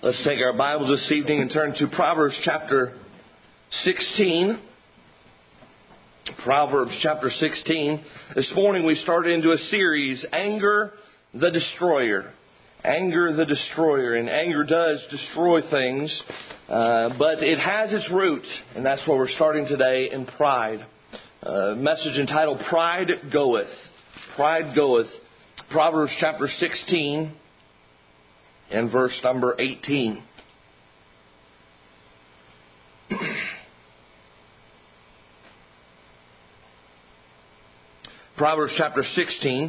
Let's take our Bibles this evening and turn to Proverbs chapter 16. Proverbs chapter 16. This morning we started into a series, Anger the Destroyer. Anger the Destroyer. And anger does destroy things, but it has its root. And that's where we're starting today, in pride. Message entitled, Pride Goeth. Pride Goeth. Proverbs chapter 16. And verse number 18. Proverbs chapter 16,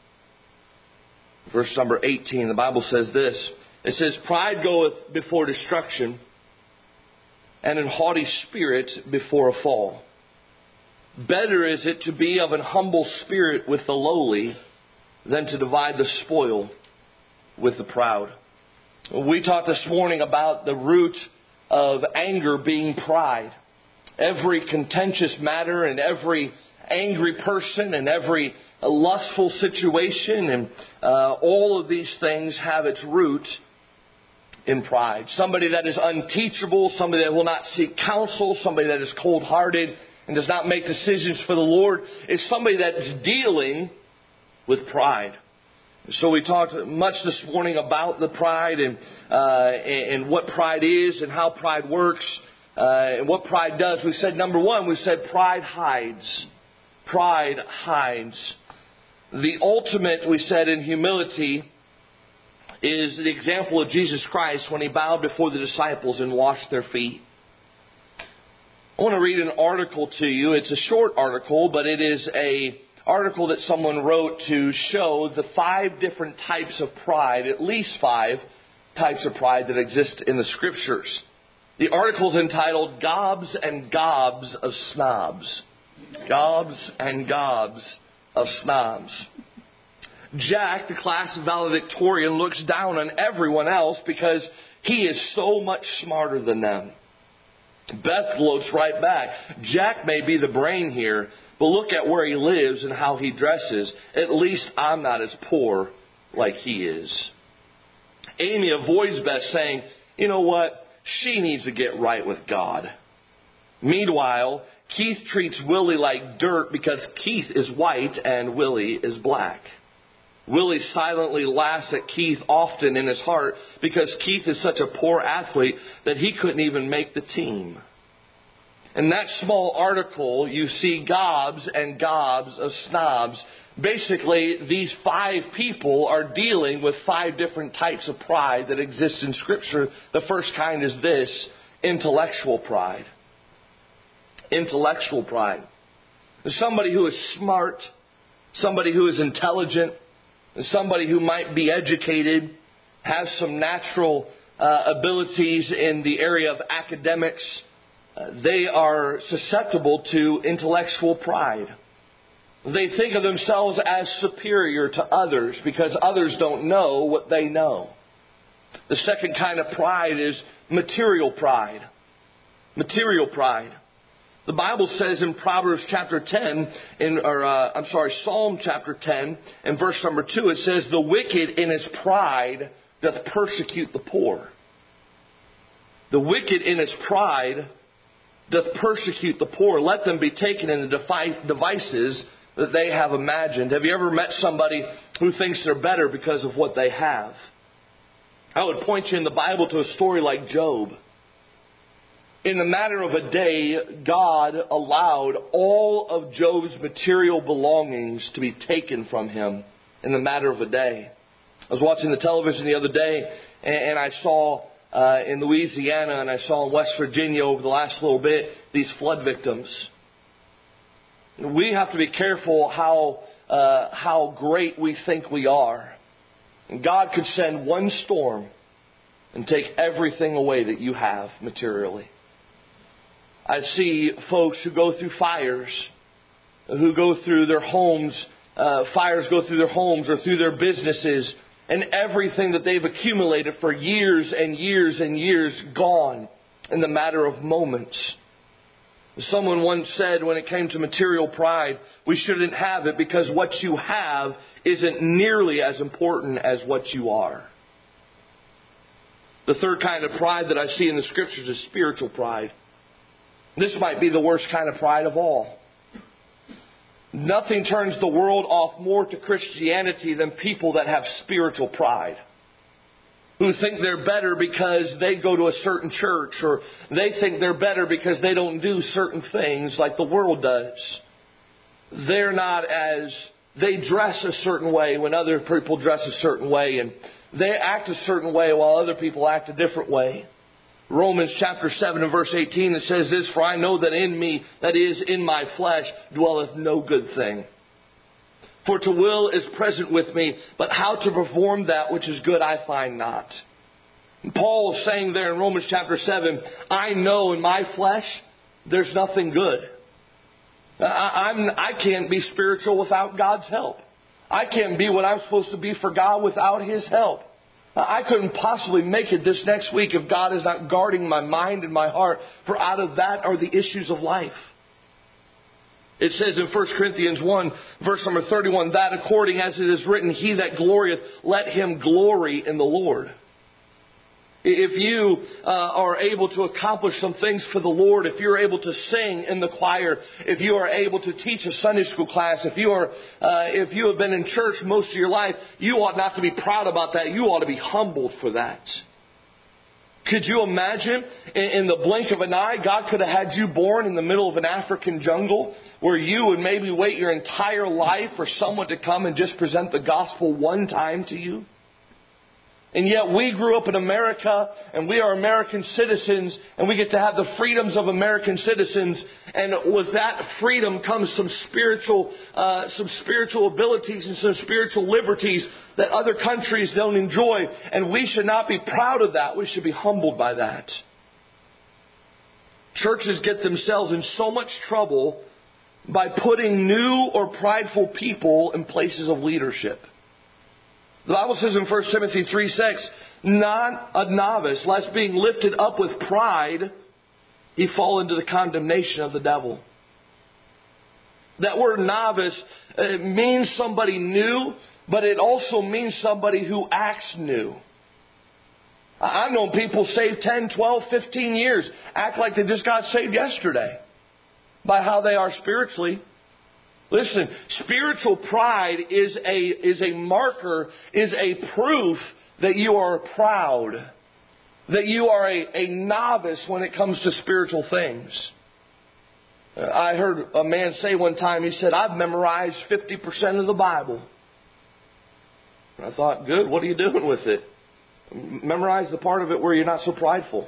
verse number 18. The Bible says this. It says, Pride goeth before destruction, and an haughty spirit before a fall. Better is it to be of an humble spirit with the lowly than to divide the spoil with the proud. We talked this morning about the root of anger being pride. Every contentious matter and every angry person and every lustful situation and all of these things have its root in pride. Somebody that is unteachable, somebody that will not seek counsel, somebody that is cold-hearted and does not make decisions for the Lord is somebody that is dealing with pride. So we talked much this morning about the pride and what pride is and how pride works and what pride does. We said, number one, we said pride hides. Pride hides. The ultimate, we said, in humility is the example of Jesus Christ when He bowed before the disciples and washed their feet. I want to read an article to you. It's a short article, but it is an article that someone wrote to show the 5 different types of pride, at least 5 types of pride that exist in the Scriptures. The article is entitled, Gobs and Gobs of Snobs. Gobs and Gobs of Snobs. Jack, the class valedictorian, looks down on everyone else because he is so much smarter than them. Beth gloats right back. Jack may be the brain here, but look at where he lives and how he dresses. At least I'm not as poor like he is. Amy avoids Beth, saying, you know what? She needs to get right with God. Meanwhile, Keith treats Willie like dirt because Keith is white and Willie is black. Willie silently laughs at Keith often in his heart because Keith is such a poor athlete that he couldn't even make the team. In that small article, you see gobs and gobs of snobs. Basically, these 5 people are dealing with 5 different types of pride that exist in Scripture. The first kind is this, intellectual pride. Intellectual pride. Somebody who is smart, somebody who is intelligent, somebody who might be educated, has some natural abilities in the area of academics. They are susceptible to intellectual pride. They think of themselves as superior to others because others don't know what they know. The second kind of pride is material pride. Material pride. The Bible says in Proverbs chapter 10, Psalm chapter 10, and verse number 2, it says, the wicked in his pride doth persecute the poor. The wicked in his pride doth persecute the poor. Let them be taken in the devices that they have imagined. Have you ever met somebody who thinks they're better because of what they have? I would point you in the Bible to a story like Job. In the matter of a day, God allowed all of Job's material belongings to be taken from him in the matter of a day. I was watching the television the other day, and I saw in Louisiana and I saw in West Virginia over the last little bit these flood victims. We have to be careful how great we think we are. And God could send one storm and take everything away that you have materially. I see folks who go through fires, who go through their homes, fires go through their homes or through their businesses, and everything that they've accumulated for years and years and years gone in the matter of moments. Someone once said when it came to material pride, we shouldn't have it because what you have isn't nearly as important as what you are. The third kind of pride that I see in the Scriptures is spiritual pride. This might be the worst kind of pride of all. Nothing turns the world off more to Christianity than people that have spiritual pride. Who think they're better because they go to a certain church, or they think they're better because they don't do certain things like the world does. They dress a certain way when other people dress a certain way, and they act a certain way while other people act a different way. Romans chapter 7 and verse 18, it says this, "For I know that in me, that is, in my flesh, dwelleth no good thing. For to will is present with me, but how to perform that which is good I find not." And Paul is saying there in Romans chapter 7, I know in my flesh there's nothing good. I can't be spiritual without God's help. I can't be what I'm supposed to be for God without His help. I couldn't possibly make it this next week if God is not guarding my mind and my heart, for out of that are the issues of life. It says in 1 Corinthians 1, verse number 31, that according as it is written, he that glorieth, let him glory in the Lord. If you are able to accomplish some things for the Lord, if you're able to sing in the choir, if you are able to teach a Sunday school class, if you have been in church most of your life, you ought not to be proud about that. You ought to be humbled for that. Could you imagine in the blink of an eye, God could have had you born in the middle of an African jungle where you would maybe wait your entire life for someone to come and just present the gospel one time to you? And yet we grew up in America and we are American citizens and we get to have the freedoms of American citizens. And with that freedom comes some spiritual abilities and some spiritual liberties that other countries don't enjoy. And we should not be proud of that. We should be humbled by that. Churches get themselves in so much trouble by putting new or prideful people in places of leadership. The Bible says in 1 Timothy 3:6, not a novice, lest being lifted up with pride, he fall into the condemnation of the devil. That word novice means somebody new, but it also means somebody who acts new. I've known people saved 10, 12, 15 years act like they just got saved yesterday by how they are spiritually. Listen, spiritual pride is a marker, is a proof that you are proud, that you are a novice when it comes to spiritual things. I heard a man say one time, he said, I've memorized 50% of the Bible. And I thought, good, what are you doing with it? Memorize the part of it where you're not so prideful.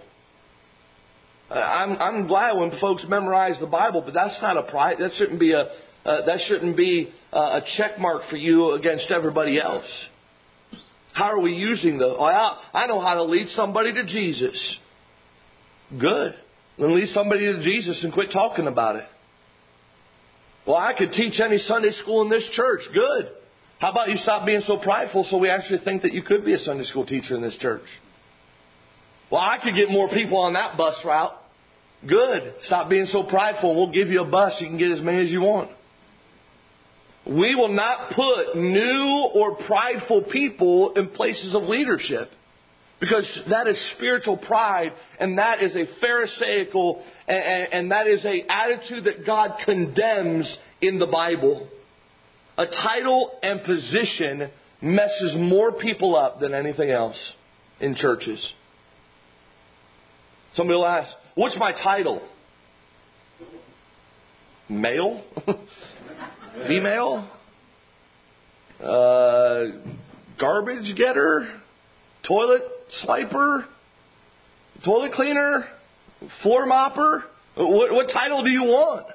I'm glad when folks memorize the Bible, but that's not a pride. That shouldn't be a check mark for you against everybody else. How are we using the? I know how to lead somebody to Jesus. Good. Then lead somebody to Jesus and quit talking about it. Well, I could teach any Sunday school in this church. Good. How about you stop being so prideful so we actually think that you could be a Sunday school teacher in this church? Well, I could get more people on that bus route. Good. Stop being so prideful and we'll give you a bus. You can get as many as you want. We will not put new or prideful people in places of leadership. Because that is spiritual pride, and that is a pharisaical, and that is an attitude that God condemns in the Bible. A title and position messes more people up than anything else in churches. Somebody will ask, what's my title? Male? Female? Garbage getter? Toilet swiper? Toilet cleaner? Floor mopper? What title do you want?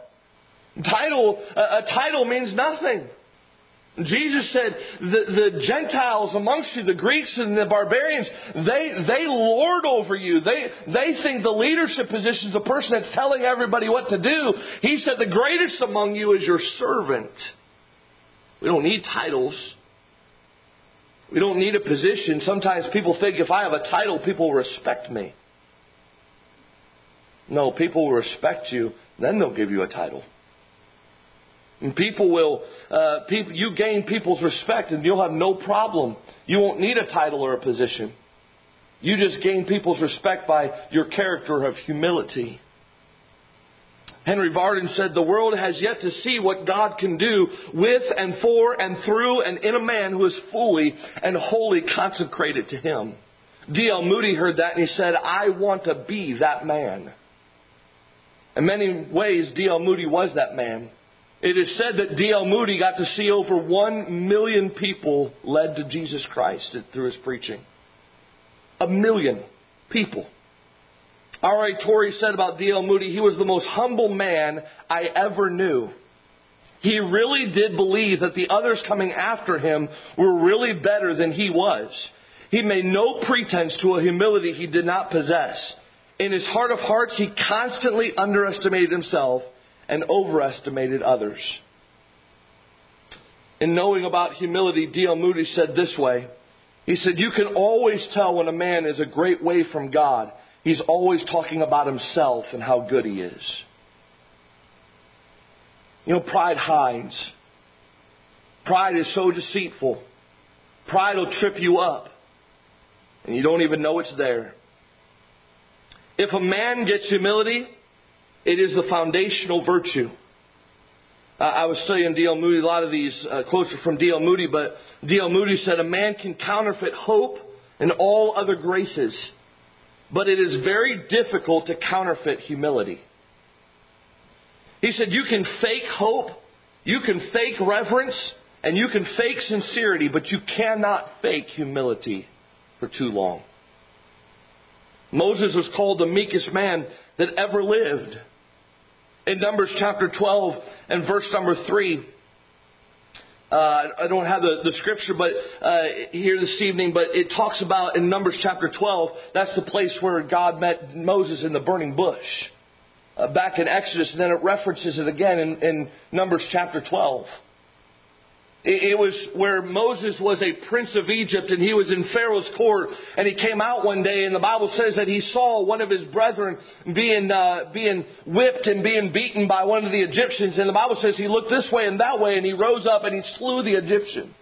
A title means nothing. Jesus said, the Gentiles amongst you, the Greeks and the barbarians, they lord over you. They think the leadership position is the person that's telling everybody what to do. He said the greatest among you is your servant. We don't need titles. We don't need a position. Sometimes people think if I have a title, people will respect me. No, people will respect you, then they'll give you a title. And you gain people's respect and you'll have no problem. You won't need a title or a position. You just gain people's respect by your character of humility. Henry Varden said, the world has yet to see what God can do with and for and through and in a man who is fully and wholly consecrated to Him. D.L. Moody heard that and he said, I want to be that man. In many ways, D.L. Moody was that man. It is said that D.L. Moody got to see over 1 million people led to Jesus Christ through his preaching. 1 million people. R.A. Torrey said about D.L. Moody, he was the most humble man I ever knew. He really did believe that the others coming after him were really better than he was. He made no pretense to a humility he did not possess. In his heart of hearts, he constantly underestimated himself and overestimated others. In knowing about humility, D.L. Moody said this way. He said, you can always tell when a man is a great way from God. He's always talking about himself and how good he is. You know, pride hides. Pride is so deceitful. Pride will trip you up. And you don't even know it's there. If a man gets humility, it is the foundational virtue. I was studying D.L. Moody. A lot of these quotes are from D.L. Moody. But D.L. Moody said, a man can counterfeit hope and all other graces. But it is very difficult to counterfeit humility. He said, you can fake hope, you can fake reverence, and you can fake sincerity, but you cannot fake humility for too long. Moses was called the meekest man that ever lived. In Numbers chapter 12 and verse number 3, I don't have the scripture here this evening, but it talks about in Numbers chapter 12, that's the place where God met Moses in the burning bush. Back in Exodus, and then it references it again in Numbers chapter 12. It was where Moses was a prince of Egypt and he was in Pharaoh's court, and he came out one day and the Bible says that he saw one of his brethren being whipped and being beaten by one of the Egyptians, and the Bible says he looked this way and that way and he rose up and he slew the Egyptian.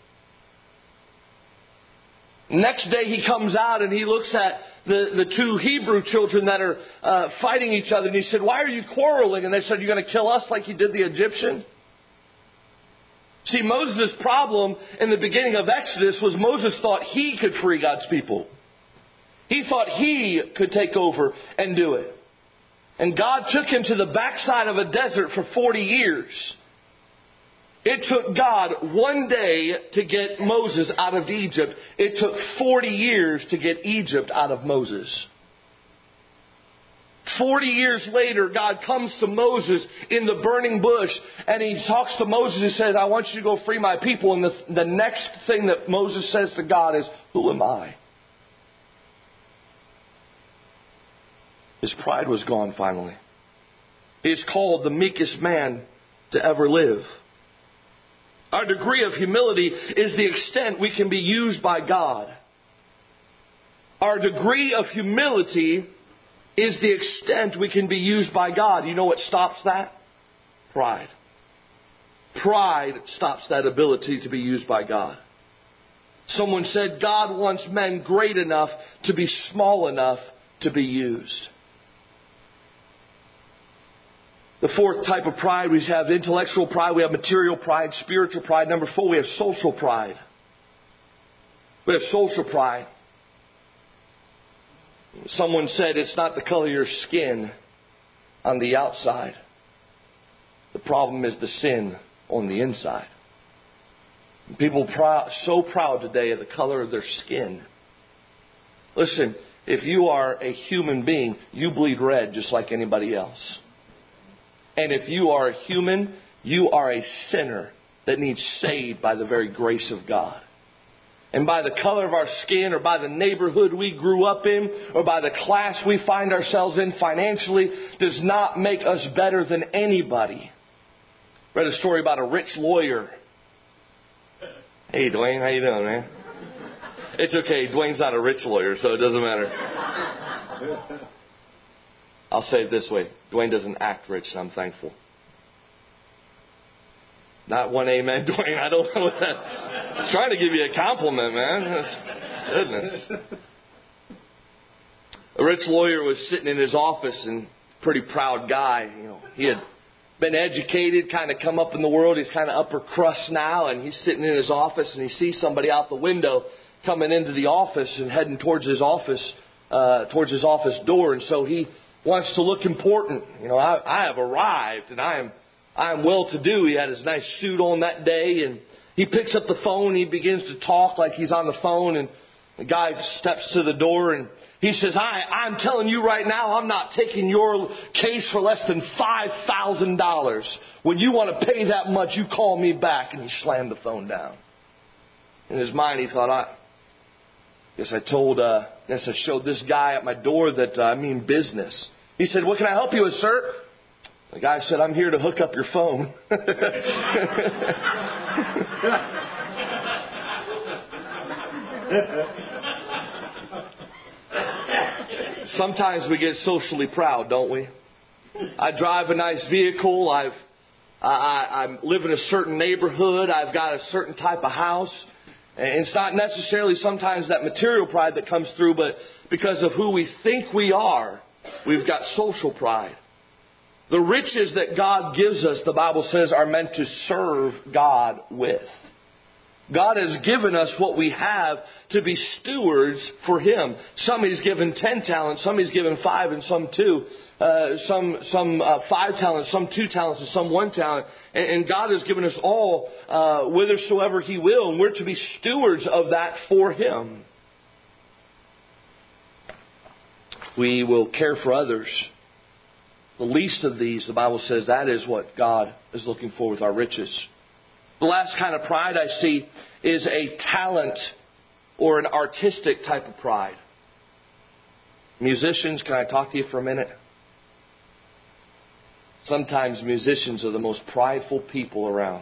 Next day he comes out and he looks at the two Hebrew children that are fighting each other, and he said, why are you quarreling? And they said, you're going to kill us like you did the Egyptian? See, Moses' problem in the beginning of Exodus was Moses thought he could free God's people. He thought he could take over and do it. And God took him to the backside of a desert for 40 years. It took God one day to get Moses out of Egypt. It took 40 years to get Egypt out of Moses. 40 years later, God comes to Moses in the burning bush and he talks to Moses and says, I want you to go free my people. And the next thing that Moses says to God is, who am I? His pride was gone finally. He is called the meekest man to ever live. Our degree of humility is the extent we can be used by God. Our degree of humility is the extent we can be used by God. You know what stops that? Pride. Pride stops that ability to be used by God. Someone said God wants men great enough to be small enough to be used. The fourth type of pride, we have intellectual pride, we have material pride, spiritual pride. Number 4, we have social pride. We have social pride. Someone said it's not the color of your skin on the outside. The problem is the sin on the inside. People are so proud today of the color of their skin. Listen, if you are a human being, you bleed red just like anybody else. And if you are a human, you are a sinner that needs saved by the very grace of God. And by the color of our skin, or by the neighborhood we grew up in, or by the class we find ourselves in financially, does not make us better than anybody. Read a story about a rich lawyer. Hey, Dwayne, how you doing, man? It's okay. Dwayne's not a rich lawyer, so it doesn't matter. I'll say it this way. Dwayne doesn't act rich, and I'm thankful. Not one amen, Dwayne. I don't know what that... I was trying to give you a compliment, man. Goodness. A rich lawyer was sitting in his office, and pretty proud guy. He had been educated, kind of come up in the world. He's kind of upper crust now, and he's sitting in his office, and he sees somebody out the window coming into the office and heading towards his office door. And so he wants to look important. I have arrived, and I am well-to-do. He had his nice suit on that day, and he picks up the phone. He begins to talk like he's on the phone, and the guy steps to the door, and he says, I'm telling you right now, I'm not taking your case for less than $5,000. When you want to pay that much, you call me back. And he slammed the phone down. In his mind, he thought, I showed this guy at my door that I mean business. He said, what can I help you with, sir? The guy said, I'm here to hook up your phone. Sometimes we get socially proud, don't we? I drive a nice vehicle. I live in a certain neighborhood. I've got a certain type of house. And it's not necessarily sometimes that material pride that comes through, but because of who we think we are, we've got social pride. The riches that God gives us, the Bible says, are meant to serve God with. God has given us what we have to be stewards for Him. Some He's given 10 talents, some He's given 5, and some 2. Some 5 talents, some 2 talents, and some 1 talent. And God has given us all whithersoever He will, and we're to be stewards of that for Him. We will care for others. The least of these, the Bible says, that is what God is looking for with our riches. The last kind of pride I see is a talent or an artistic type of pride. Musicians, can I talk to you for a minute? Sometimes musicians are the most prideful people around.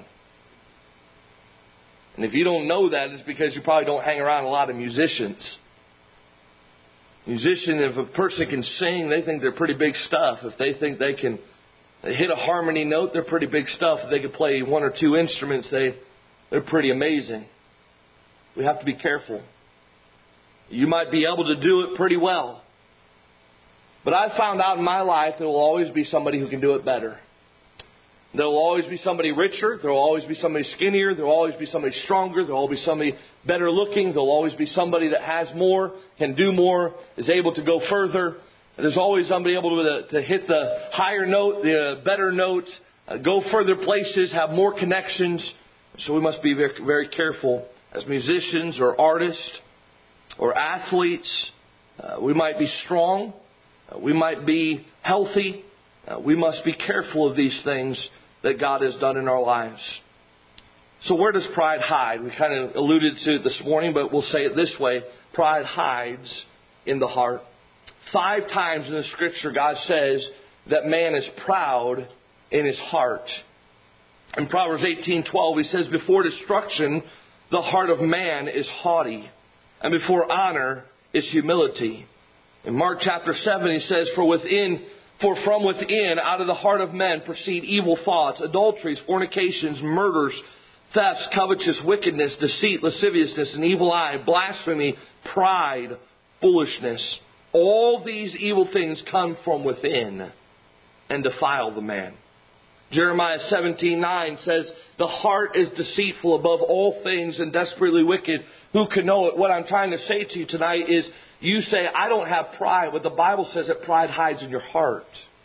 And if you don't know that, it's because you probably don't hang around a lot of musicians. Musician, if a person can sing, they think they're pretty big stuff. If they think they can hit a harmony note, they're pretty big stuff. If they can play 1 or 2 instruments, they're pretty amazing. We have to be careful. You might be able to do it pretty well. But I've found out in my life there will always be somebody who can do it better. There will always be somebody richer. There will always be somebody skinnier. There will always be somebody stronger. There will always be somebody better looking. There will always be somebody that has more, can do more, is able to go further. There's always somebody able to hit the higher note, the better note, go further places, have more connections. So we must be very, very careful as musicians or artists or athletes. We might be strong. We might be healthy. We must be careful of these things that God has done in our lives. So where does pride hide? We kind of alluded to it this morning, but we'll say it this way. Pride hides in the heart. 5 times in the Scripture, God says that man is proud in his heart. In Proverbs 18:12, He says, before destruction, the heart of man is haughty, and before honor is humility. In Mark chapter 7, He says, For from within, out of the heart of men, proceed evil thoughts, adulteries, fornications, murders, thefts, covetous, wickedness, deceit, lasciviousness, an evil eye, blasphemy, pride, foolishness. All these evil things come from within and defile the man. Jeremiah 17:9 says, the heart is deceitful above all things and desperately wicked. Who can know it? What I'm trying to say to you tonight is, you say, I don't have pride. But the Bible says that pride hides in your heart.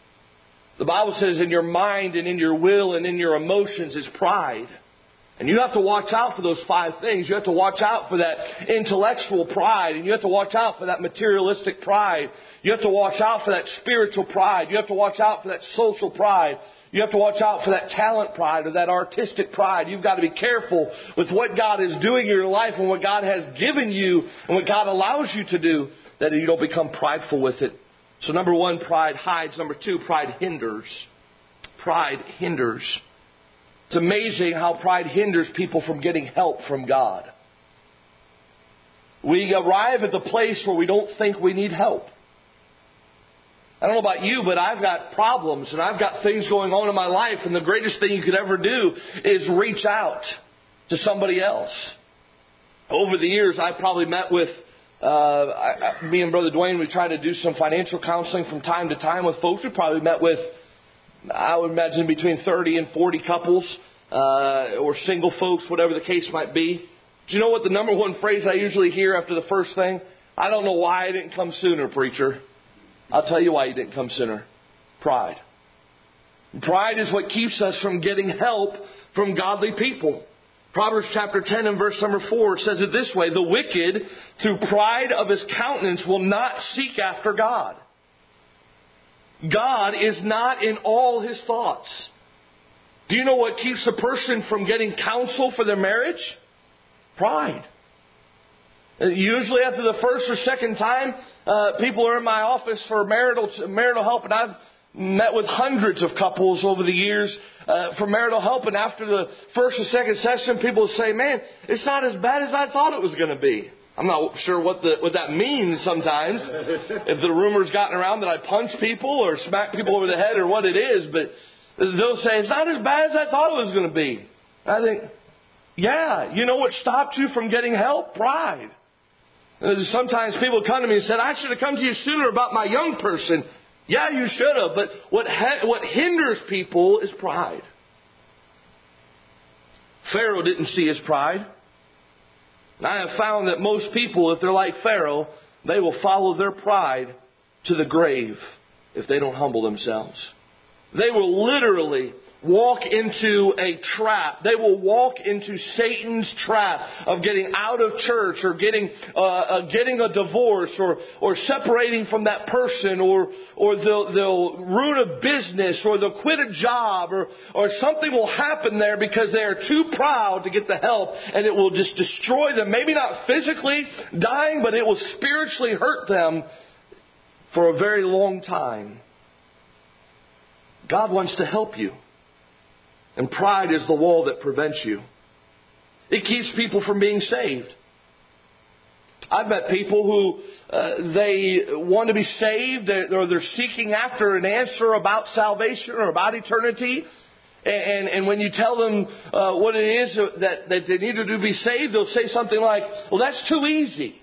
The Bible says in your mind and in your will and in your emotions is pride. And you have to watch out for those 5 things. You have to watch out for that intellectual pride. And you have to watch out for that materialistic pride. You have to watch out for that spiritual pride. You have to watch out for that social pride. You have to watch out for that talent pride or that artistic pride. You've got to be careful with what God is doing in your life and what God has given you and what God allows you to do, that you don't become prideful with it. So number 1, pride hides. Number 2, pride hinders. Pride hinders. It's amazing how pride hinders people from getting help from God. We arrive at the place where we don't think we need help. I don't know about you, but I've got problems and I've got things going on in my life, and the greatest thing you could ever do is reach out to somebody else. Over the years, I've probably met with Me and Brother Dwayne, we try to do some financial counseling from time to time with folks. We probably met with, I would imagine, between 30 and 40 couples, or single folks, whatever the case might be. Do you know what the number one phrase I usually hear after the first thing? I don't know why I didn't come sooner, preacher. I'll tell you why you didn't come sooner. Pride. Pride is what keeps us from getting help from godly people. Proverbs chapter 10 and verse number 4 says it this way: the wicked, through pride of his countenance, will not seek after God. God is not in all his thoughts. Do you know what keeps a person from getting counsel for their marriage? Pride. Usually after the first or second time, people are in my office for marital help, and I've met with hundreds of couples over the years for marital help, and after the first or second session, people will say, man, it's not as bad as I thought it was going to be. I'm not sure what that means sometimes, if the rumor's gotten around that I punch people or smack people over the head or what it is, but they'll say, it's not as bad as I thought it was going to be. I think, yeah, you know what stopped you from getting help? Pride. Sometimes people come to me and said, I should have come to you sooner about my young person. Yeah, you should have, but what hinders people is pride. Pharaoh didn't see his pride. And I have found that most people, if they're like Pharaoh, they will follow their pride to the grave if they don't humble themselves. They will literally walk into a trap. They will walk into Satan's trap of getting out of church or getting a divorce or separating from that person, or they'll ruin a business, or they'll quit a job, or something will happen there because they are too proud to get the help, and it will just destroy them. Maybe not physically dying, but it will spiritually hurt them for a very long time. God wants to help you. And pride is the wall that prevents you. It keeps people from being saved. I've met people who they want to be saved, or they're seeking after an answer about salvation or about eternity. And when you tell them what it is that they need to do to be saved, they'll say something like, well, that's too easy.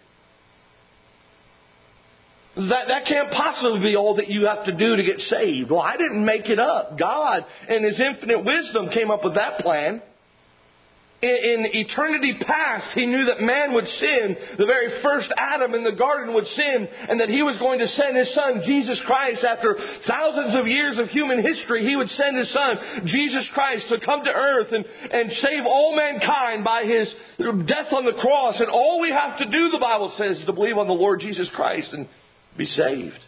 That can't possibly be all that you have to do to get saved. Well, I didn't make it up. God, in His infinite wisdom, came up with that plan. In eternity past, He knew that man would sin. The very first Adam in the garden would sin, and that He was going to send His Son, Jesus Christ. After thousands of years of human history, He would send His Son, Jesus Christ, to come to earth and save all mankind by His death on the cross. And all we have to do, the Bible says, is to believe on the Lord Jesus Christ and be saved.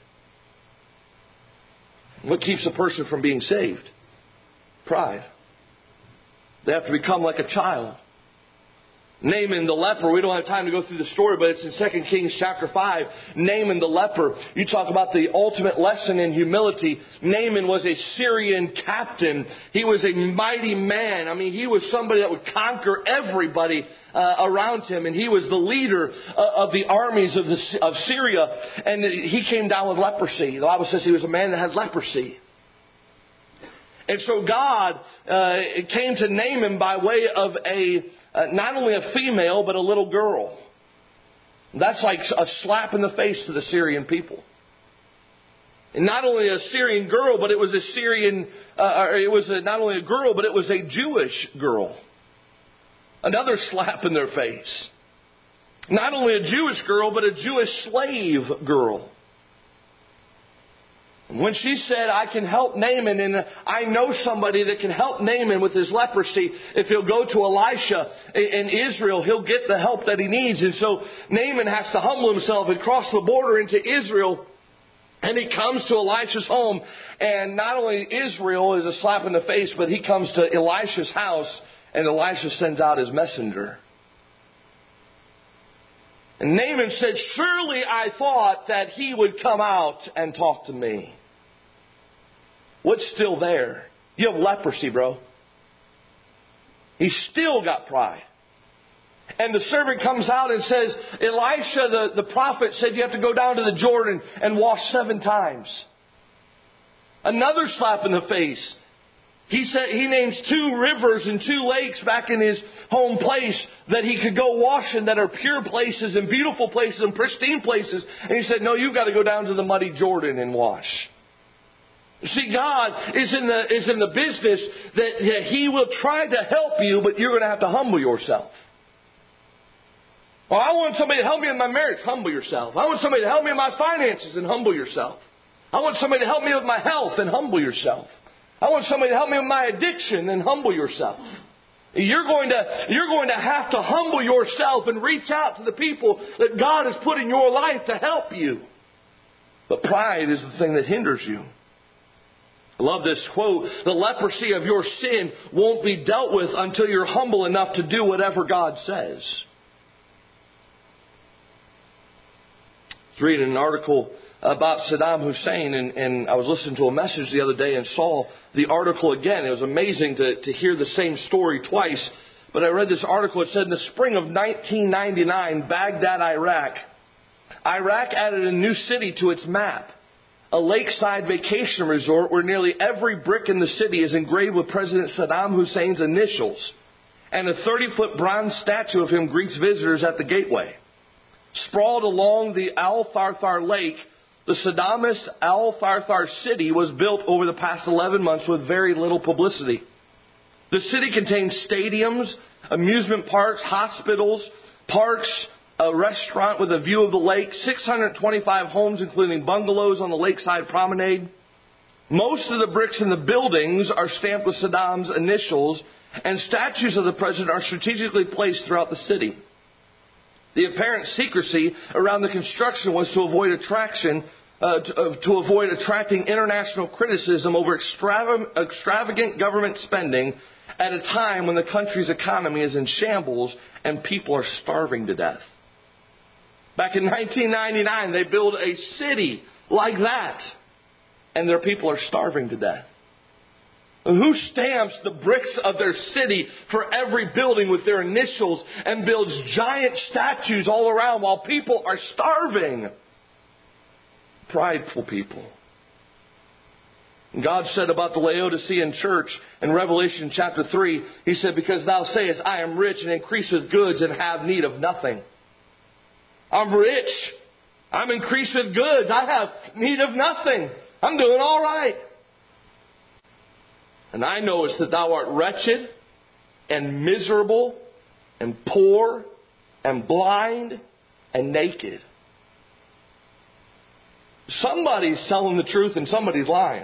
What keeps a person from being saved? Pride. They have to become like a child. Naaman the leper, we don't have time to go through the story, but it's in 2 Kings chapter 5. Naaman the leper. You talk about the ultimate lesson in humility. Naaman was a Syrian captain. He was a mighty man. I mean, he was somebody that would conquer everybody around him. And he was the leader of the armies of Syria. And he came down with leprosy. The Bible says he was a man that had leprosy. And so God came to Naaman by way of not only a female, but a little girl. That's like a slap in the face to the Syrian people. And not only a Syrian girl, but it was a Syrian, not only a girl, but it was a Jewish girl. Another slap in their face. Not only a Jewish girl, but a Jewish slave girl. When she said, I can help Naaman, and I know somebody that can help Naaman with his leprosy. If he'll go to Elisha in Israel, he'll get the help that he needs. And so Naaman has to humble himself and cross the border into Israel. And he comes to Elisha's home. And not only Israel is a slap in the face, but he comes to Elisha's house, and Elisha sends out his messenger. And Naaman said, surely I thought that he would come out and talk to me. What's still there? You have leprosy, bro. He's still got pride. And the servant comes out and says, Elisha, the prophet, said you have to go down to the Jordan and wash 7 times. Another slap in the face. He said he names 2 rivers and 2 lakes back in his home place that he could go wash in, that are pure places and beautiful places and pristine places. And he said, no, you've got to go down to the muddy Jordan and wash. See, God is in the business that He will try to help you, but you're going to have to humble yourself. Well, I want somebody to help me in my marriage. Humble yourself. I want somebody to help me in my finances, and humble yourself. I want somebody to help me with my health, and humble yourself. I want somebody to help me with my addiction, and humble yourself. You're going to have to humble yourself and reach out to the people that God has put in your life to help you. But pride is the thing that hinders you. I love this quote. The leprosy of your sin won't be dealt with until you're humble enough to do whatever God says. I was reading an article about Saddam Hussein, and I was listening to a message the other day and saw the article again. It was amazing to hear the same story twice. But I read this article. It said in the spring of 1999, Baghdad, Iraq added a new city to its map. A lakeside vacation resort where nearly every brick in the city is engraved with President Saddam Hussein's initials. And a 30-foot bronze statue of him greets visitors at the gateway. Sprawled along the Al-Tharthar Lake, the Saddamist Al-Tharthar city was built over the past 11 months with very little publicity. The city contains stadiums, amusement parks, hospitals, parks, a restaurant with a view of the lake, 625 homes including bungalows on the lakeside promenade. Most of the bricks in the buildings are stamped with Saddam's initials, and statues of the president are strategically placed throughout the city. The apparent secrecy around the construction was to avoid attracting international criticism over extravagant government spending at a time when the country's economy is in shambles and people are starving to death. Back in 1999, they built a city like that, and their people are starving to death. Who stamps the bricks of their city for every building with their initials and builds giant statues all around while people are starving? Prideful people. God said about the Laodicean church in Revelation chapter 3, He said, because thou sayest, I am rich and increase with goods and have need of nothing. I'm rich. I'm increased with goods. I have need of nothing. I'm doing all right. And I know is that thou art wretched and miserable and poor and blind and naked. Somebody's telling the truth and somebody's lying.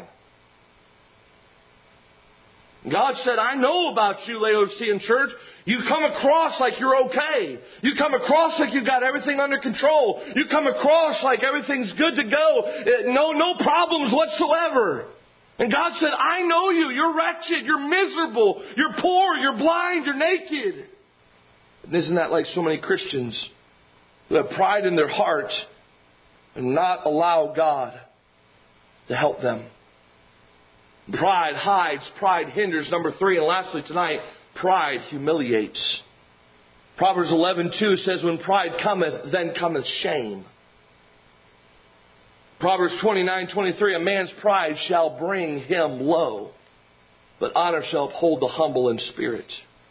God said, I know about you, Laodicean church. You come across like you're okay. You come across like you've got everything under control. You come across like everything's good to go. No problems whatsoever. And God said, I know you. You're wretched. You're miserable. You're poor. You're blind. You're naked. And isn't that like so many Christians who have pride in their heart and not allow God to help them? Pride hides, pride hinders. Number 3, and lastly tonight, pride humiliates. Proverbs 11:2 says, when pride cometh, then cometh shame. Proverbs 29:23, a man's pride shall bring him low, but honor shall uphold the humble in spirit.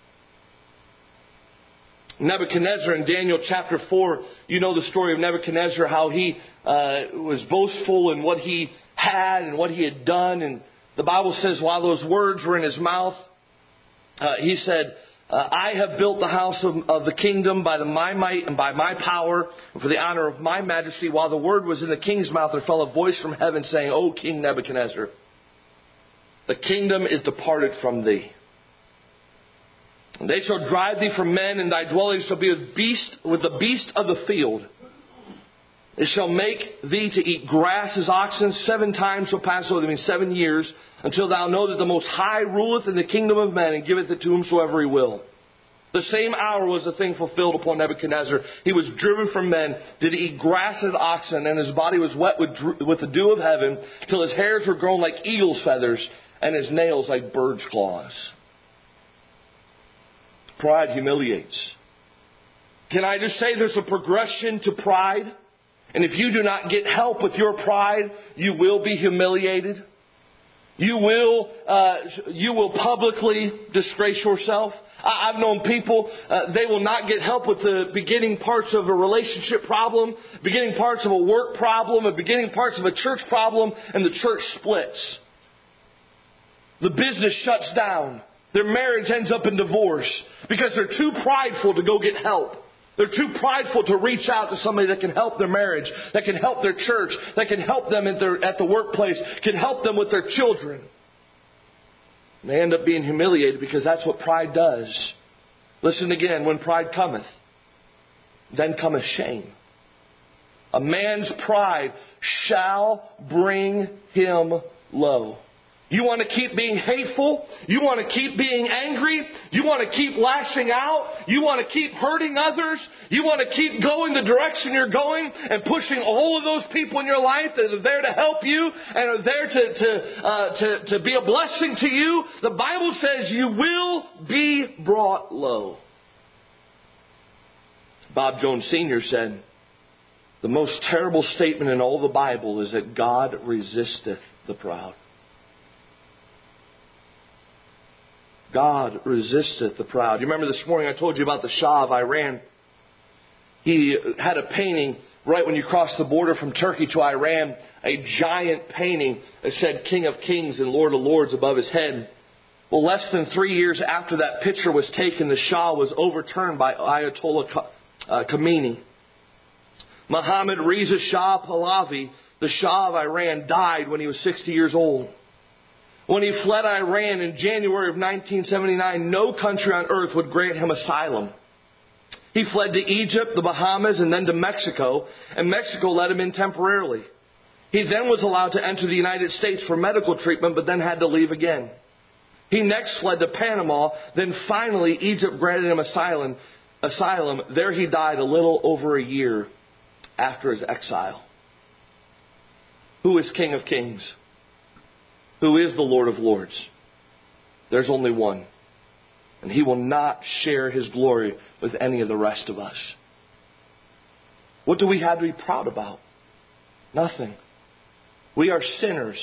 Nebuchadnezzar in Daniel chapter 4, you know the story of Nebuchadnezzar, how he was boastful in what he had and what he had done. And the Bible says while those words were in his mouth, he said, I have built the house of the kingdom by my might and by my power, and for the honor of my majesty. While the word was in the king's mouth, there fell a voice from heaven saying, O King Nebuchadnezzar, the kingdom is departed from thee. And they shall drive thee from men, and thy dwelling shall be with the beast of the field. It shall make thee to eat grass as oxen. 7 times shall pass over thee, 7 years, until thou know that the Most High ruleth in the kingdom of men, and giveth it to whomsoever he will. The same hour was the thing fulfilled upon Nebuchadnezzar. He was driven from men, did eat grass as oxen, and his body was wet with the dew of heaven, till his hairs were grown like eagle's feathers, and his nails like bird's claws. Pride humiliates. Can I just say there's a progression to pride? And if you do not get help with your pride, you will be humiliated. You will publicly disgrace yourself. I've known people, they will not get help with the beginning parts of a relationship problem, beginning parts of a work problem, the beginning parts of a church problem, and the church splits. The business shuts down. Their marriage ends up in divorce because they're too prideful to go get help. They're too prideful to reach out to somebody that can help their marriage, that can help their church, that can help them at the workplace, can help them with their children. And they end up being humiliated because that's what pride does. Listen again, when pride cometh, then cometh shame. A man's pride shall bring him low. You want to keep being hateful? You want to keep being angry? You want to keep lashing out? You want to keep hurting others? You want to keep going the direction you're going and pushing all of those people in your life that are there to help you and are there to be a blessing to you? The Bible says you will be brought low. Bob Jones Sr. said, the most terrible statement in all the Bible is that God resisteth the proud. God resisteth the proud. You remember this morning I told you about the Shah of Iran. He had a painting right when you cross the border from Turkey to Iran, a giant painting that said King of Kings and Lord of Lords above his head. Well, less than 3 years after that picture was taken, the Shah was overturned by Ayatollah Khomeini. Mohammad Reza Shah Pahlavi, the Shah of Iran, died when he was 60 years old. When he fled Iran in January of 1979, no country on earth would grant him asylum. He fled to Egypt, the Bahamas, and then to Mexico, and Mexico let him in temporarily. He then was allowed to enter the United States for medical treatment, but then had to leave again. He next fled to Panama, then finally Egypt granted him asylum. There he died a little over a year after his exile. Who is King of Kings? Who is the Lord of Lords? There's only one. And He will not share His glory with any of the rest of us. What do we have to be proud about? Nothing. We are sinners.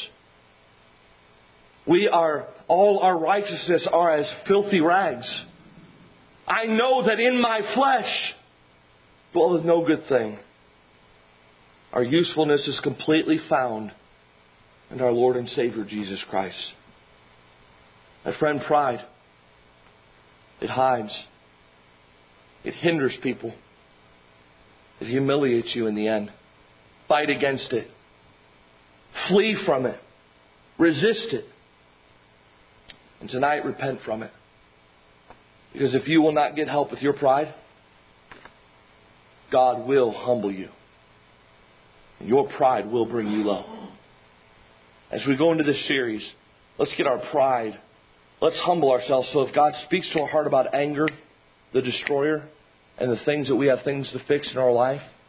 All our righteousness are as filthy rags. I know that in my flesh dwelleth no good thing. Our usefulness is completely found in our Lord and Savior Jesus Christ. My friend, pride, it hides. It hinders people. It humiliates you in the end. Fight against it. Flee from it. Resist it. And tonight, repent from it. Because if you will not get help with your pride, God will humble you. And your pride will bring you low. As we go into this series, let's get our pride. Let's humble ourselves so if God speaks to our heart about anger, the destroyer, and the things that we have things to fix in our life,